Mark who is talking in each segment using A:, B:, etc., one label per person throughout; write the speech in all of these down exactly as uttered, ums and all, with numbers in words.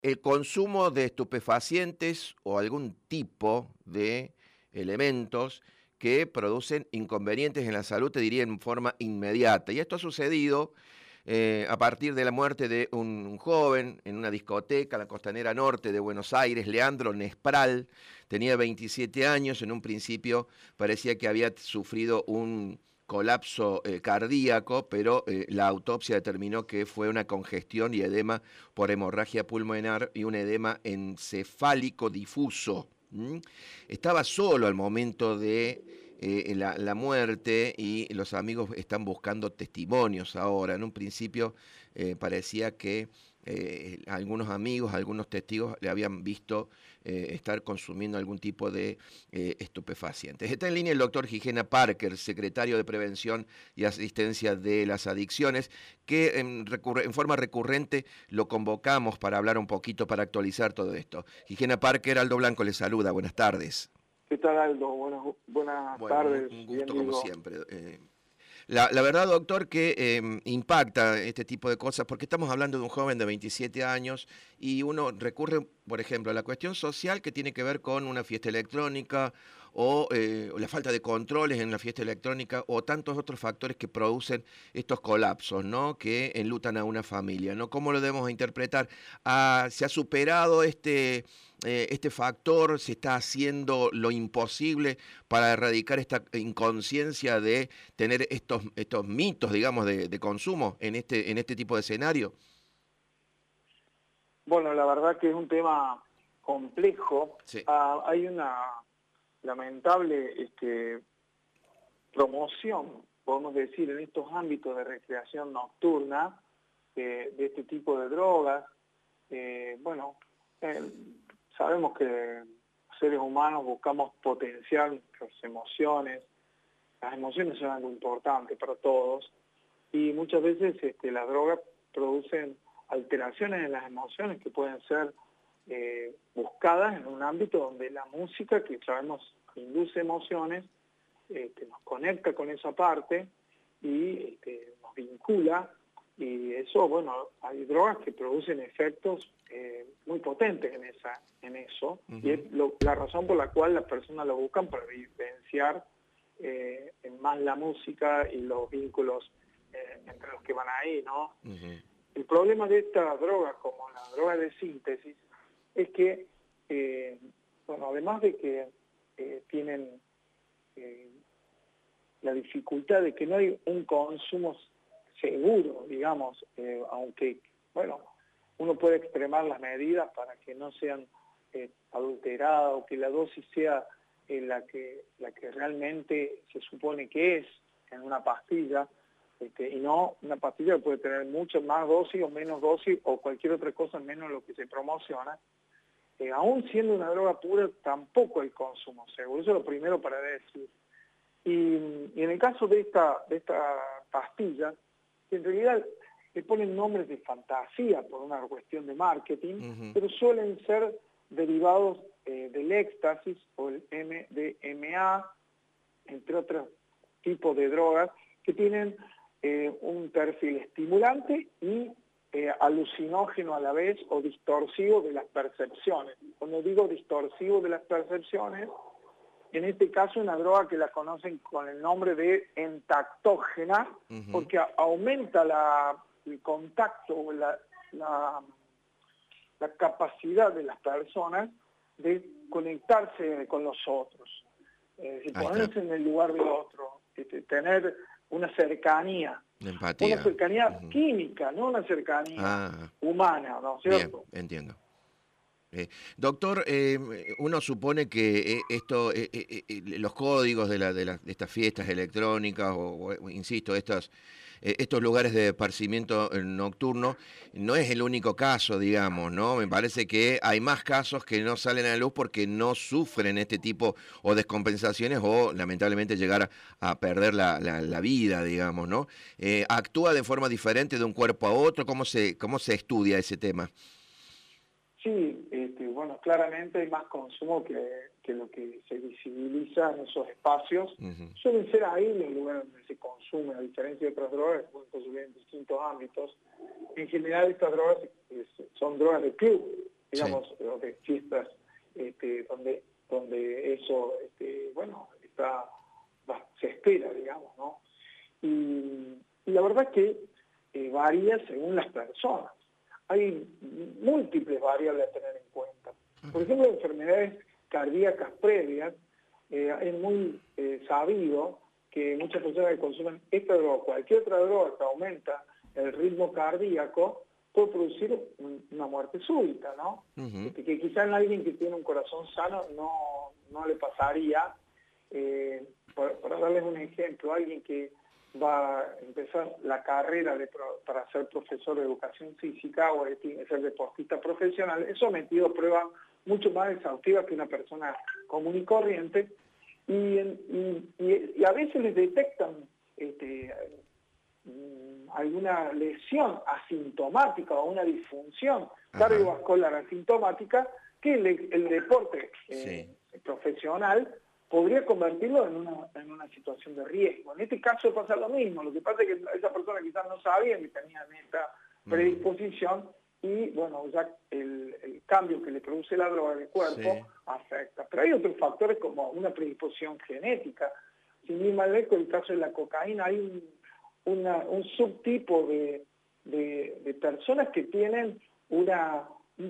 A: el consumo de estupefacientes o algún tipo de elementos que producen inconvenientes en la salud, te diría en forma inmediata. Y esto ha sucedido eh, a partir de la muerte de un joven en una discoteca en la costanera norte de Buenos Aires, Leandro Nespral, tenía veintisiete años, en un principio parecía que había sufrido un colapso eh, cardíaco, pero eh, la autopsia determinó que fue una congestión y edema por hemorragia pulmonar y un edema encefálico difuso. ¿Mm? Estaba solo al momento de eh, la, la muerte y los amigos están buscando testimonios ahora. En un principio eh, parecía que eh, algunos amigos, algunos testigos le habían visto eh, estar consumiendo algún tipo de eh, estupefacientes. Está en línea el doctor Gigena Parker, secretario de Prevención y Asistencia de las Adicciones, que en, en forma recurrente lo convocamos para hablar un poquito, para actualizar todo esto. Gigena Parker, Aldo Blanco le saluda, buenas tardes.
B: ¿Qué tal, Aldo? Buenas, buenas
A: Bueno, un,
B: tardes,
A: un
B: bien
A: gusto como
B: digo.
A: siempre. Eh, La, la, verdad, doctor, que eh, impacta este tipo de cosas, porque estamos hablando de un joven de veintisiete años y uno recurre, por ejemplo, a la cuestión social que tiene que ver con una fiesta electrónica o, eh, o la falta de controles en la fiesta electrónica o tantos otros factores que producen estos colapsos, ¿no? Que enlutan a una familia, ¿no? ¿Cómo lo debemos interpretar? Ah, ¿se ha superado este, eh, este factor? ¿Se está haciendo lo imposible para erradicar esta inconsciencia de tener estos, estos mitos, digamos, de, de consumo en este, en este tipo de escenario?
B: Bueno, la verdad que es un tema complejo.
A: Sí.
B: Ah, hay una lamentable este, promoción, podemos decir, en estos ámbitos de recreación nocturna eh, de este tipo de drogas. Eh, bueno, eh, sabemos que seres humanos buscamos potenciar nuestras emociones. Las emociones son algo importante para todos y muchas veces este, las drogas producen alteraciones en las emociones que pueden ser eh, buscadas en un ámbito donde la música, que sabemos induce emociones, este, nos conecta con esa parte y este, nos vincula, y eso, bueno, hay drogas que producen efectos eh, muy potentes en, esa, en eso, uh-huh. Y es lo, la razón por la cual las personas lo buscan para vivenciar eh, en más la música y los vínculos eh, entre los que van ahí, ¿no? Uh-huh. El problema de esta droga, como la droga de síntesis, es que, eh, bueno, además de que eh, tienen eh, la dificultad de que no hay un consumo seguro, digamos, eh, aunque, bueno, uno puede extremar las medidas para que no sean eh, adulteradas o que la dosis sea eh, la que, la que realmente se supone que es en una pastilla, este, y no una pastilla que puede tener mucho más dosis o menos dosis o cualquier otra cosa menos lo que se promociona. Eh, aún siendo una droga pura, tampoco hay consumo seguro. Eso es lo primero para decir. Y, y en el caso de esta, de esta pastilla, en realidad le ponen nombres de fantasía por una cuestión de marketing, uh-huh. Pero suelen ser derivados eh, del éxtasis o el M D M A, entre otros tipos de drogas, que tienen eh, un perfil estimulante y eh, alucinógeno a la vez o distorsivo de las percepciones. Cuando digo distorsivo de las percepciones, en este caso una droga que la conocen con el nombre de entactógena, uh-huh. Porque a, aumenta la, el contacto o la, la, la capacidad de las personas de conectarse con los otros, eh, de ponerse en el lugar del otro, de, de tener una cercanía,
A: empatía.
B: Una cercanía
A: uh-huh.
B: química, no una cercanía ah. humana, ¿no es cierto?
A: Bien, entiendo. Eh, doctor, eh, uno supone que eh, esto, eh, eh, eh, los códigos de, la, de, la, de estas fiestas electrónicas o, o insisto, estos, eh, estos lugares de esparcimiento nocturno no es el único caso, digamos, ¿no? Me parece que hay más casos que no salen a la luz porque no sufren este tipo o descompensaciones o lamentablemente llegar a, a perder la, la, la vida, digamos, ¿no? Eh, ¿Actúa de forma diferente de un cuerpo a otro? ¿Cómo se, cómo se estudia ese tema?
B: Sí, este, bueno, claramente hay más consumo que, que lo que se visibiliza en esos espacios.
A: Uh-huh.
B: Suelen ser ahí los lugares donde se consume, a diferencia de otras drogas, que pueden consumir en distintos ámbitos. En general estas drogas es, son drogas de club, digamos, sí. de fiestas, este, donde, donde eso, este, bueno, está, se espera, digamos, ¿no? Y, y la verdad es que eh, varía según las personas. Hay múltiples variables a tener en cuenta. Por ejemplo, enfermedades cardíacas previas, eh, es muy eh, sabido que muchas personas que consumen esta droga o cualquier otra droga que aumenta el ritmo cardíaco puede producir un, una muerte súbita, ¿no? Uh-huh. Este, que quizá en alguien que tiene un corazón sano no, no le pasaría. Eh, para, para darles un ejemplo, alguien que va a empezar la carrera de pro, para ser profesor de educación física o de ser deportista profesional, es sometido a pruebas mucho más exhaustivas que una persona común y corriente, y, y, y, y a veces les detectan este, alguna lesión asintomática o una disfunción Ajá. cardiovascular asintomática que el, el deporte eh, sí. profesional podría convertirlo en una, en una situación de riesgo. En este caso pasa lo mismo, lo que pasa es que esa persona quizás no sabía que tenía esta predisposición mm. y bueno, ya el, el cambio que le produce la droga en el cuerpo sí. afecta. Pero hay otros factores como una predisposición genética. Sin ir más lejos, el caso de la cocaína, hay un, una, un subtipo de, de, de personas que tienen una...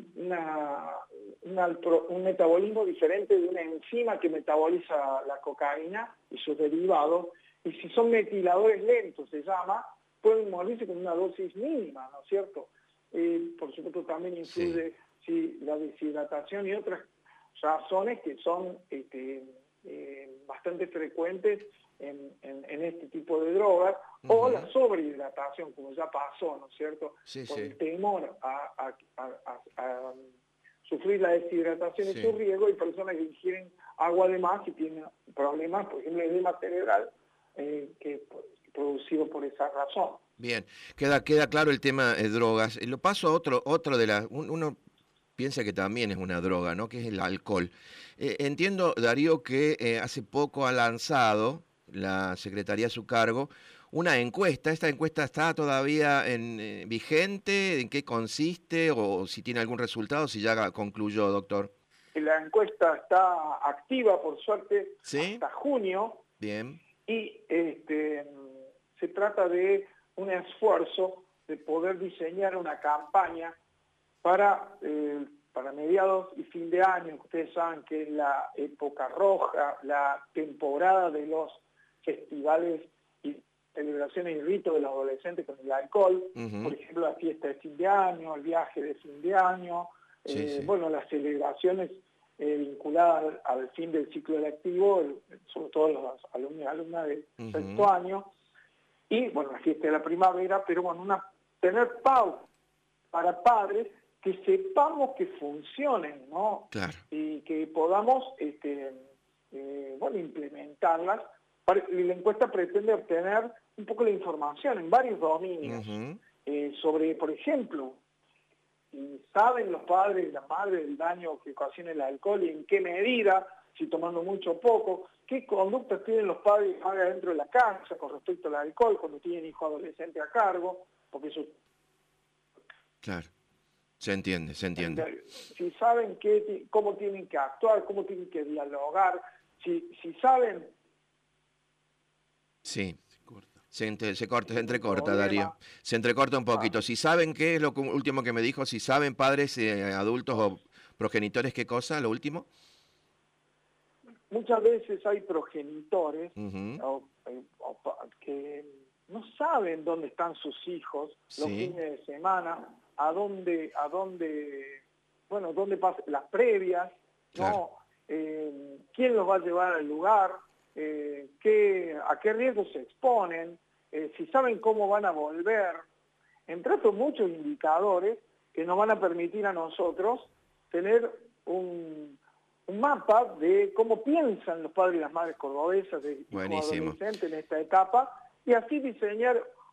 B: Una, una, un metabolismo diferente de una enzima que metaboliza la cocaína y sus derivados, y si son metiladores lentos, se llama, pueden morirse con una dosis mínima, ¿no es cierto? Eh, por supuesto también influye sí. Sí, la deshidratación y otras razones que son este, eh, bastante frecuentes en, en, en este tipo de drogas, uh-huh. o la sobrehidratación, como ya pasó, ¿no es cierto? Sí, por sí. el temor a, a, a, a, a sufrir la deshidratación sí. y su riesgo, hay personas que ingieren agua de más y tienen problemas, por ejemplo, el edema cerebral, eh, que es producido por esa razón.
A: Bien, queda, queda claro el tema de drogas. Lo paso a otro, otro de las... Uno piensa que también es una droga, ¿no? Que es el alcohol. Eh, entiendo, Darío, que eh, hace poco ha lanzado la Secretaría a su cargo una encuesta. ¿Esta encuesta está todavía en, eh, vigente? ¿En qué consiste? ¿O si tiene algún resultado? Si ya concluyó, doctor.
B: La encuesta está activa, por suerte, ¿sí? hasta junio.
A: Bien.
B: Y este, se trata de un esfuerzo de poder diseñar una campaña para, eh, para mediados y fin de año. Ustedes saben que es la época roja, la temporada de los festivales y celebraciones y ritos de los adolescentes con el alcohol, uh-huh. por ejemplo la fiesta de fin de año, el viaje de fin de año, sí, eh, sí. bueno, las celebraciones eh, vinculadas al, al fin del ciclo lectivo, el, sobre todo los alumnos y alumnas de uh-huh. sexto año, y bueno, la fiesta de la primavera, pero bueno, una, tener pautas para padres que sepamos que funcionen, ¿no?
A: Claro.
B: Y que podamos este, eh, bueno, implementarlas. Y la encuesta pretende obtener un poco la información en varios dominios, uh-huh. eh, sobre, por ejemplo, ¿saben los padres y las madres del daño que ocasiona el alcohol y en qué medida, si tomando mucho o poco? ¿Qué conductas tienen los padres y madres dentro de la casa con respecto al alcohol cuando tienen hijo adolescente a cargo? Porque eso...
A: Claro, se entiende, se entiende.
B: Si saben qué, cómo tienen que actuar, cómo tienen que dialogar, si, si saben...
A: Sí, se, entre, se corta, se entrecorta, Darío. Se entrecorta un poquito. Si saben qué es lo último que me dijo, si saben padres, eh, adultos o progenitores, ¿qué cosa? ¿Lo último?
B: Muchas veces hay progenitores
A: uh-huh.
B: o, o, que no saben dónde están sus hijos los sí. fines de semana, a dónde, a dónde, bueno, dónde pasan las previas, claro. ¿no? Eh, quién los va a llevar al lugar. Eh, qué, a qué riesgos se exponen, eh, si saben cómo van a volver, entre otros muchos indicadores que nos van a permitir a nosotros tener un, un mapa de cómo piensan los padres y las madres cordobesas de hijos adolescentes en esta etapa, y así diseñar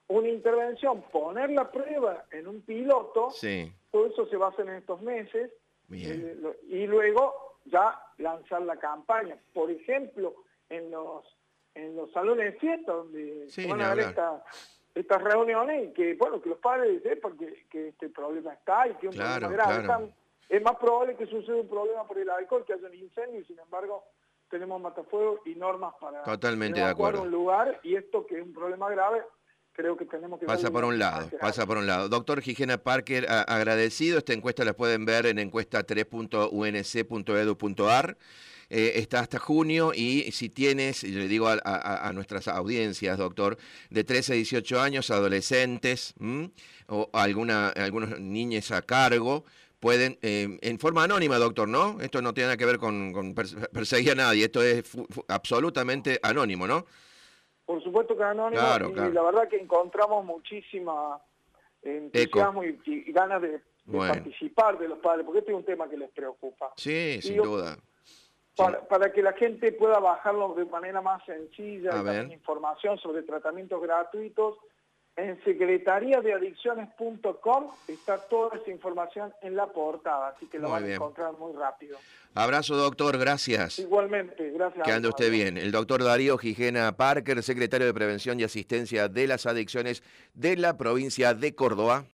B: una intervención, poner la prueba en un piloto,
A: Sí.
B: todo eso se va a hacer en estos meses,
A: Bien.
B: eh, lo- y luego ya lanzar la campaña. Por ejemplo, en los en los salones de fiesta, donde
A: Sí,
B: se van
A: ni
B: a dar
A: hablar.
B: esta- estas reuniones, y que, bueno, que los padres sepan que, que este problema está y que es un
A: Claro,
B: problema grave.
A: claro.
B: Están- es más probable que suceda un problema por el alcohol, que haya un incendio, y sin embargo tenemos matafuegos y normas para
A: Totalmente de
B: evacuar
A: acuerdo.
B: un lugar, y esto que es un problema grave, creo que tenemos que
A: Pasa
B: darle
A: por un
B: una
A: lado,
B: importancia
A: pasa
B: grande.
A: por un lado. Doctor Gigena Parker, a- agradecido. Esta encuesta la pueden ver en encuesta tres punto u n c punto edu punto a r. Eh, está hasta junio y si tienes, y le digo a, a- a nuestras audiencias, doctor, de trece a dieciocho años, adolescentes, ¿m? o alguna, algunos niños a cargo, pueden, eh, en forma anónima, doctor, ¿no? Esto no tiene nada que ver con, con perse- perseguir a nadie, esto es fu- fu- absolutamente anónimo, ¿no?
B: Por supuesto que es anónimo,
A: Claro,
B: y
A: claro.
B: la verdad que encontramos muchísima entusiasmo y, y ganas de, de
A: Bueno.
B: participar de los padres, porque este es un tema que les preocupa.
A: Sí,
B: Y
A: sin
B: yo-
A: duda.
B: Para, para que la gente pueda bajarlo de manera más sencilla,
A: A
B: y también
A: ver.
B: información sobre tratamientos gratuitos, en secretaría de adicciones punto com está toda esa información en la portada, así que la
A: Muy
B: van a
A: bien.
B: encontrar muy rápido.
A: Abrazo, doctor, gracias.
B: Igualmente, gracias.
A: Que
B: a
A: ande
B: vos,
A: usted
B: adiós.
A: bien. El doctor Darío Gigena Parker, secretario de Prevención y Asistencia de las Adicciones de la provincia de Córdoba.